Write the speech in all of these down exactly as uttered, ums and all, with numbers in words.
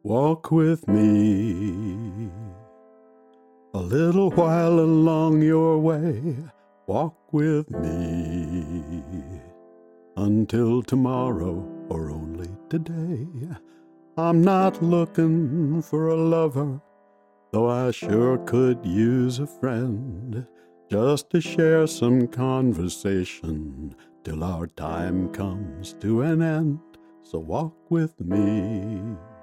Walk with me a little while along your way. Walk with me until tomorrow or only today. I'm not looking for a lover, though I sure could use a friend, just to share some conversation till our time comes to an end. So walk with me.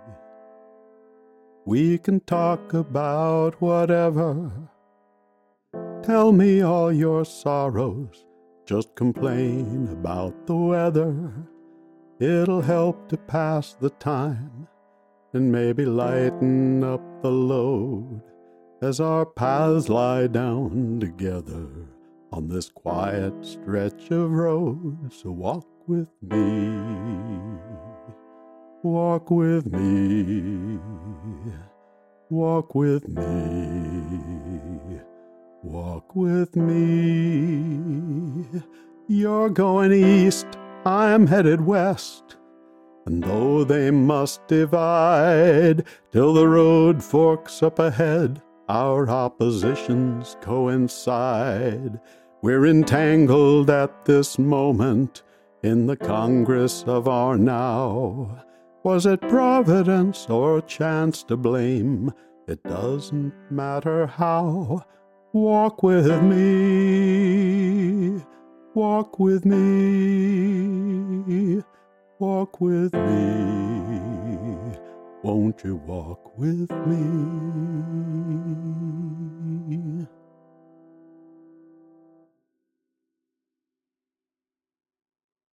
We can talk about whatever. Tell me all your sorrows. Just complain about the weather. It'll help to pass the time and maybe lighten up the load as our paths lie down together on this quiet stretch of road. So walk with me. Walk with me, walk with me, walk with me. You're going east, I'm headed west, and though they must divide till the road forks up ahead, our oppositions coincide. We're entangled at this moment in the Congress of our now. Was it Providence or chance to blame? It doesn't matter how. Walk with me, walk with me, walk with me. Won't you walk with me?